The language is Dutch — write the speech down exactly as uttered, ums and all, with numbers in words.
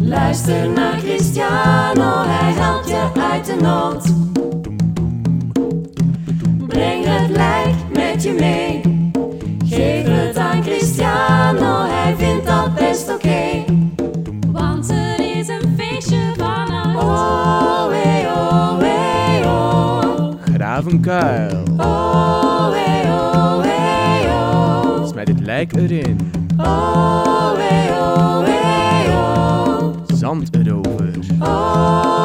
Luister naar Cristiano, hij helpt je uit de nood. Breng het lijk met je mee. Geef het aan Cristiano, hij vindt dat best oké. Okay. Want het is een feestje van het. Oh, hey, oh, hey, oh. Graaf een kuil. Oh, hey, oh, hey, oh. Smet het lijk erin. Oh, hey, oh, hey, oh. Zand erover. Oh,